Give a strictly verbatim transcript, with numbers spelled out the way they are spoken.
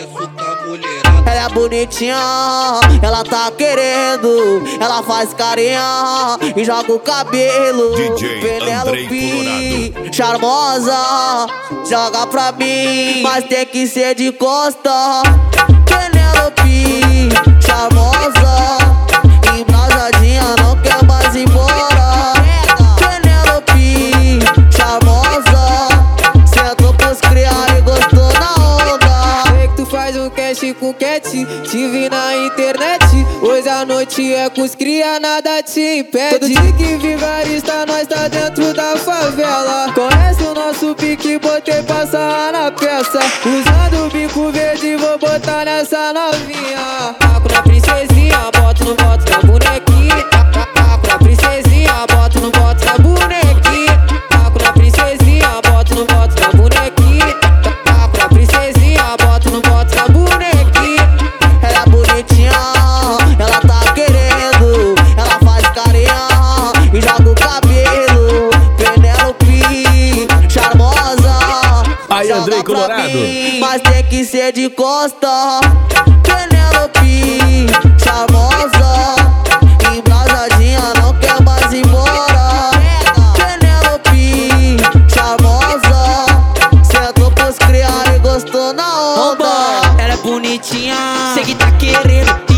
sucesso com a mulherada. Ela é bonitinha, ela tá querendo. Ela faz carinha e joga o cabelo. D J Penelope, charmosa, joga pra mim, mas tem que ser de costa. Penelope, charmosa, embrasadinha, não quer mais ir embora. Penelope, charmosa, sentou pros criar e gostou na onda. Sei que tu faz um cash com cat, te vi na internet. Hoje a noite é com os cria, nada te impede. Todo dia que vigarista, nós tá dentro da favela. Conhece o nosso pique, botei passar na peça. Usando o bico verde, vou botar nessa novinha. Taco na princesinha, boto no boto na bonequinha. Taco na princesinha, boto no boto na bonequinha. Taco na princesinha, boto no boto na bonequinha. Taco na princesinha, boto no boto na bonequinha. Ela é bonitinha, ela tá querendo. Ela faz carinha e joga o cabelo. Penelope, charmosa, Aí, joga Andrei pra Colorado. mim, mas tem que ser de costa. Penelope, charmosa, embrasadinha, não quer mais ir embora. Penelope, charmosa, sentou pros criar e gostou na onda. Ela é bonitinha, sei que tá querendo.